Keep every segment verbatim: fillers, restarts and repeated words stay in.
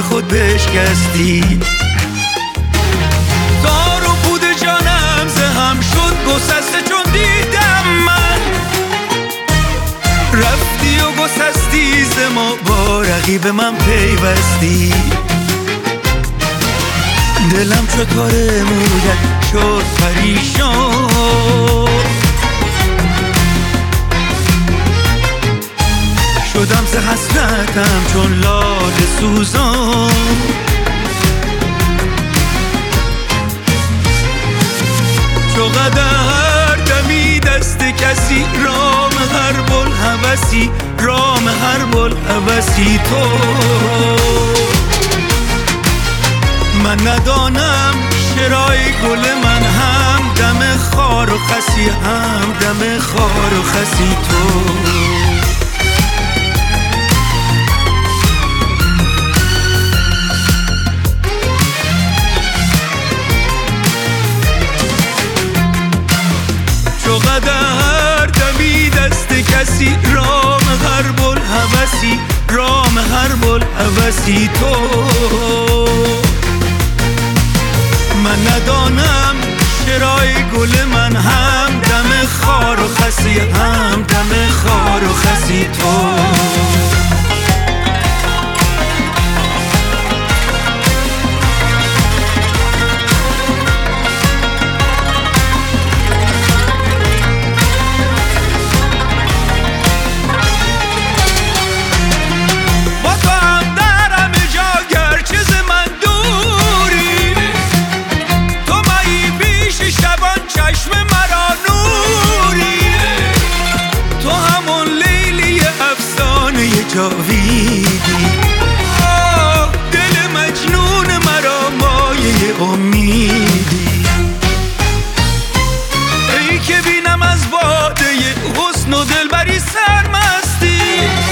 نگاه خود بشکستی. دار و پود جانم زهم شد گسسته چون دیدم من، رفتی و گسستی ز ما با رقیب من پیوستی. دلم چو تار مویت شد پریشان، شدم ز حسرتم چون لاله سوزان. چو قدر دمی دست کسی، رام هر بوالهوسی، رام هر بوالهوسی تو. من ندانم چرای گل من هم دم خار و خسی، هم دم خار و خسی تو. چو قدر دمی دست کسی، رام هر بوالهوسی، رام هر بوالهوسی تو. من ندانم چرای گل من هم دم خار و خسی، هم دم خار و خسی تو. جاویدی آه دل مجنون مرا مایه امیدی. ای که بینم از باده حسن و دلبری سرمستی،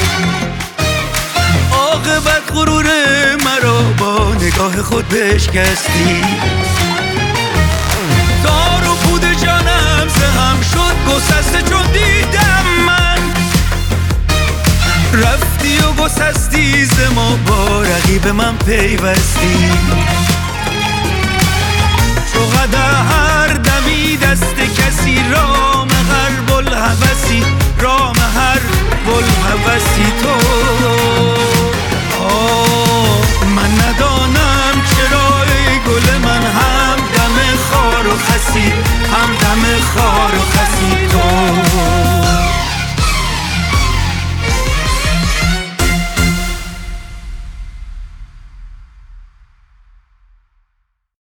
عاقبت غرور مرا با نگاه خود بشکستی. دار و پود جانم زهم شد گسسته چون دیدم من، رفتی و گسستی ز ما با رقیب من پیوستی. چو قدر دمی دست کسی، رام هر بوالهوسی، رام هر بوالهوسی تو. آه من ندانم چرای گل من هم دم خار و خسی، هم دم خار